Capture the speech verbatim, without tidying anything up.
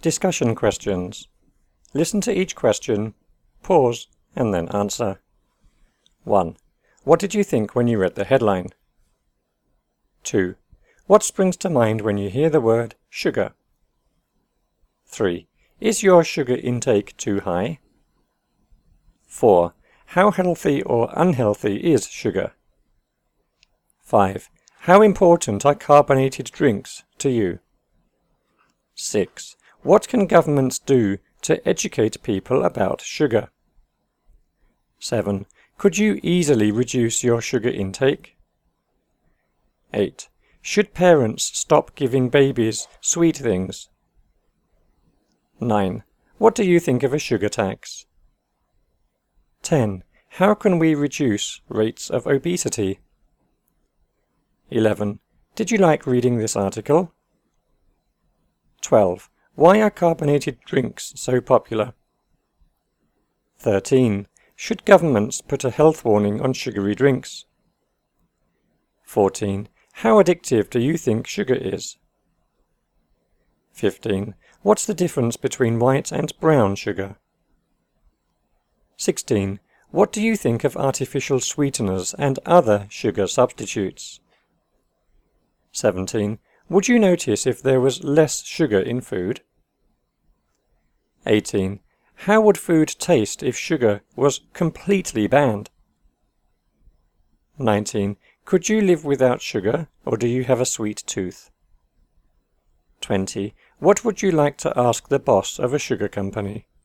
Discussion questions. Listen to each question, pause, and then answer. one. What did you think when you read the headline? two. What springs to mind when you hear the word sugar? three. Is your sugar intake too high? four. How healthy or unhealthy is sugar? five. How important are carbonated drinks to you? six. What can governments do to educate people about sugar? seven. Could you easily reduce your sugar intake? eight. Should parents stop giving babies sweet things? nine. What do you think of a sugar tax? ten. How can we reduce rates of obesity? eleven. Did you like reading this article? twelve. Why are carbonated drinks so popular? thirteen. Should governments put a health warning on sugary drinks? fourteen. How addictive do you think sugar is? fifteen. What's the difference between white and brown sugar? sixteen. What do you think of artificial sweeteners and other sugar substitutes? seventeen. Would you notice if there was less sugar in food? eighteen. How would food taste if sugar was completely banned? nineteen. Could you live without sugar, or do you have a sweet tooth? twenty. What would you like to ask the boss of a sugar company?